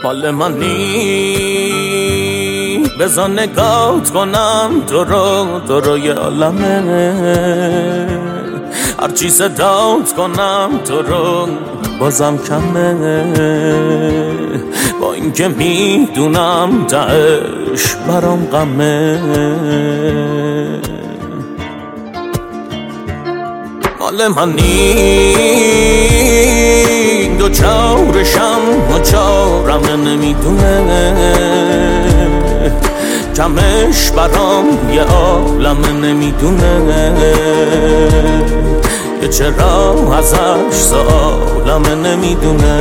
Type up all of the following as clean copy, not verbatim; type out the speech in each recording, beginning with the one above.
مال منی بذار نگات کنم تو رو یه عالمه، هرچی صدات کنم تو رو بازم کمه، با اینکه میدونم تهش برام غمه. مال منی دو چارشم و چارم نمیدونه، کمش برام یه عالمه نمیدونه، که چرا ازش سالمه نمیدونه.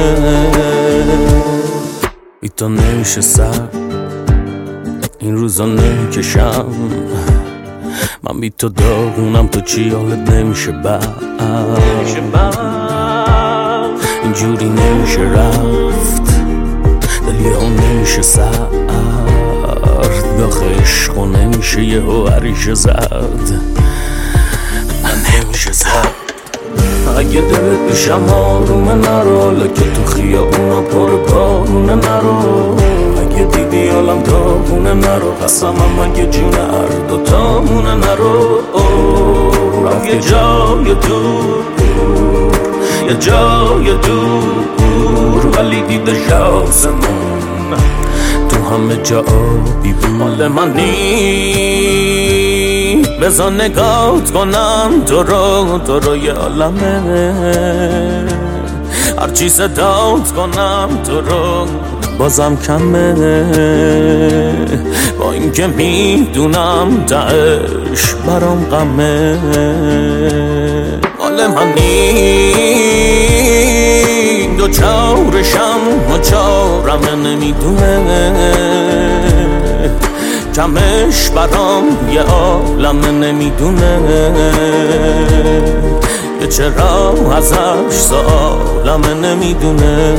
بی تو نشستم این روزا نکشم، من بی تو داغونم، تو چی حالت نمیشه بعد، اینجوری نمیشه رفت، دلی ها نمیشه سرد، داخل عشقو نمیشه یه هو عریشه زد، من نمیشه زد. اگه دلت پیشم آرومه نرو، لکه تو خیابونا پر بارونه نرو، اگه دیدی حالم داغونه نرو، قسمم اگه جون هر دوتامونه نرو. رفت یه جای دور، یه جای دور، ولی دیدش آسمون تو همه جا آبی بود. مال منی بذار نگات کنم تو رو یه عالمه، هرچی صدات کنم تو رو بازم کمه، با اینکه میدونم تهش برام غمه. مال منی دو چارشم و چارم نمیدونه، کمش برام یه عالمه نمیدونه، که چرا ازش سالمه نمیدونه.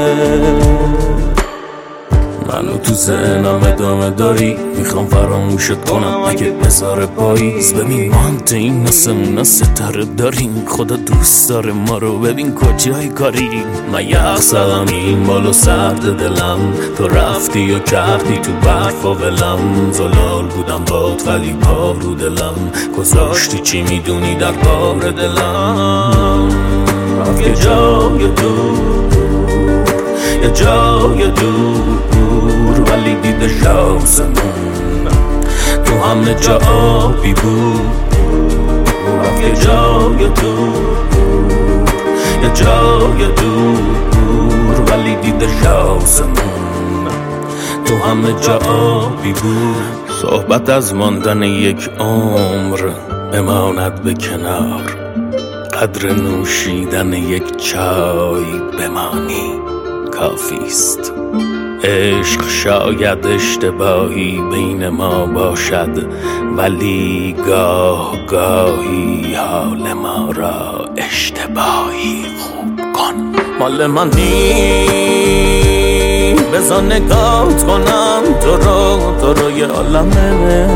منو تو ذهنم ادامه داری، میخوام فراموشت کنم اگه بذاره پاییز. ببین ما هم این نسمون ستاره داریم، خدا دوست داره ما رو، ببین کجای کاریم. من یخ زدم این بالو سرد دلم، تو رفتی و کردی تو برف و ولم، زلال بودم باد ولی پا رو دلم، گذاشتی چی میدونی در بار دلم. رفت یه جای دور، یه جای دور، ولی دیدش آسمون تو همه جا آبی بود. رفت یه جای دور، یه جای دور، ولی دیدش آسمون تو همه جا آبی بود. صحبت از ماندن یک عمر بماند به کنار، قدر نوشیدن یک چای بمانی کافیست. عشق شاید اشتباهی بین ما باشد، ولی گاه گاهی حال ما را اشتباهی خوب کن. مال منی بذار نگات کنم تو رو یه عالمه،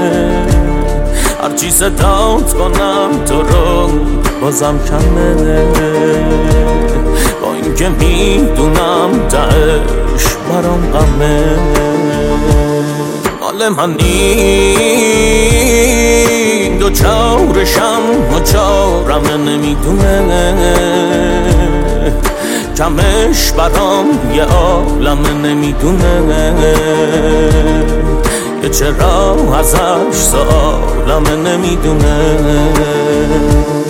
هرچی صدات کنم تو رو بازم کمه، با اینکه میدونم تهش برام غمه. مال منی دو چارشم و چارم نمیدونه، کمش برام یه عالمه نمیدونه، که چرا ازش سالمه نمیدونه.